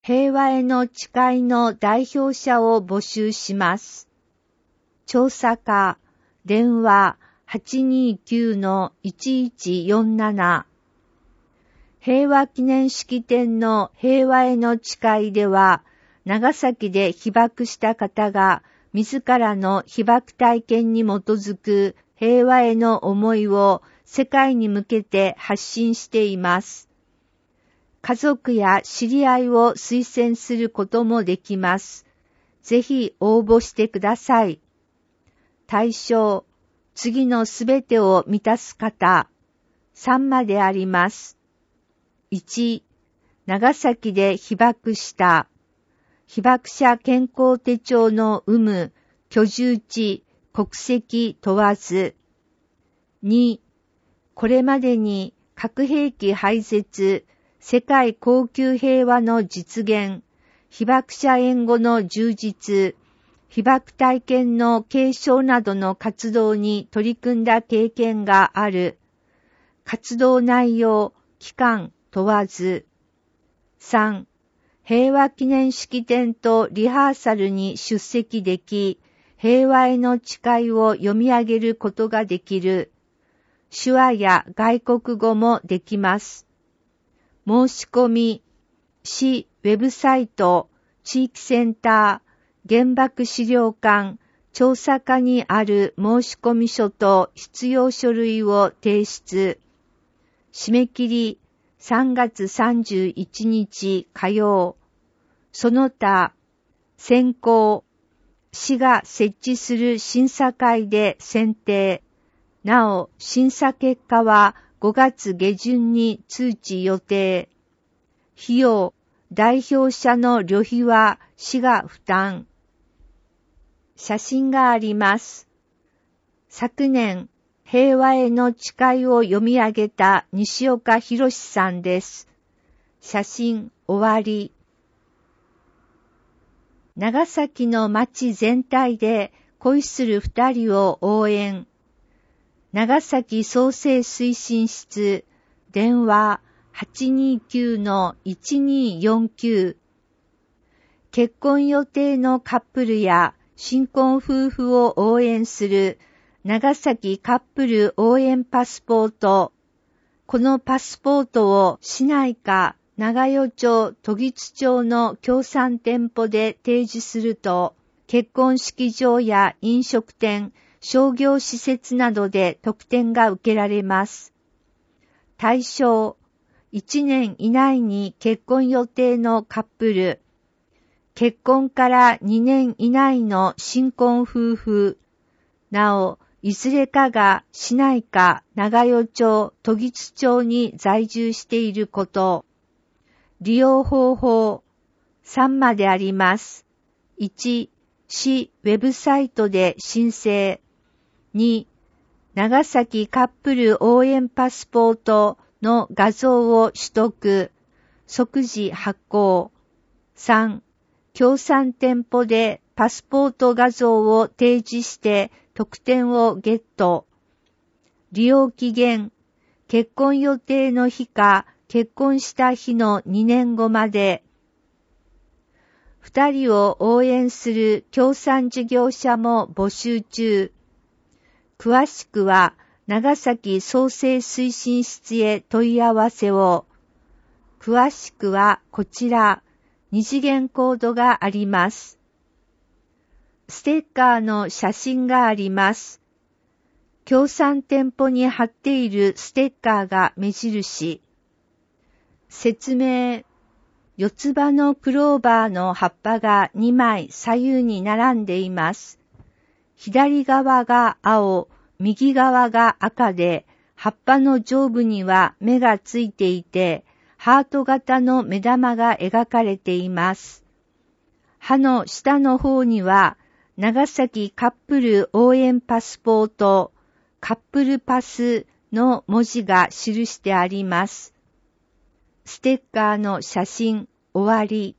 平和への誓いの代表者を募集します。調査課、電話 829-1147。平和記念式典の平和への誓いでは、長崎で被爆した方が自らの被爆体験に基づく平和への思いを世界に向けて発信しています。家族や知り合いを推薦することもできます。ぜひ応募してください。対象、次のすべてを満たす方、3まであります。1、長崎で被爆した。被爆者健康手帳の有無、居住地、国籍問わず。2、これまでに核兵器廃絶、世界恒久平和の実現、被爆者援護の充実、被爆体験の継承などの活動に取り組んだ経験がある。活動内容、期間問わず。3、平和記念式典とリハーサルに出席でき、平和への誓いを読み上げることができる。手話や外国語もできます。申し込み、市ウェブサイト、地域センター、原爆資料館、調査課にある申し込み書と必要書類を提出。締め切り3月31日火曜。その他、選考、市が設置する審査会で選定。なお、審査結果は5月下旬に通知予定。費用、代表者の旅費は市が負担。写真があります。昨年、平和への誓いを読み上げた西岡博さんです。写真終わり。長崎の町全体で恋する二人を応援。長崎創生推進室、電話 829-1249。結婚予定のカップルや新婚夫婦を応援する長崎カップル応援パスポート。このパスポートを市内か長与町、時津町の協賛店舗で提示すると、結婚式場や飲食店、商業施設などで特典が受けられます。対象、1年以内に結婚予定のカップル、結婚から2年以内の新婚夫婦、なお、いずれかが市内か長与町、時津町に在住していること。利用方法、3まであります。1、市ウェブサイトで申請。2、長崎カップル応援パスポートの画像を取得。即時発行。3、協賛店舗でパスポート画像を提示して特典をゲット。利用期限、結婚予定の日か結婚した日の2年後まで。二人を応援する協賛事業者も募集中。詳しくは長崎創生推進室へ問い合わせを。詳しくはこちら、二次元コードがあります。ステッカーの写真があります。協賛店舗に貼っているステッカーが目印。説明。四つ葉のクローバーの葉っぱが2枚左右に並んでいます。左側が青、右側が赤で、葉っぱの上部には目がついていて、ハート型の目玉が描かれています。葉の下の方には、長崎カップル応援パスポート、カップルパスの文字が記してあります。ステッカーの写真終わり。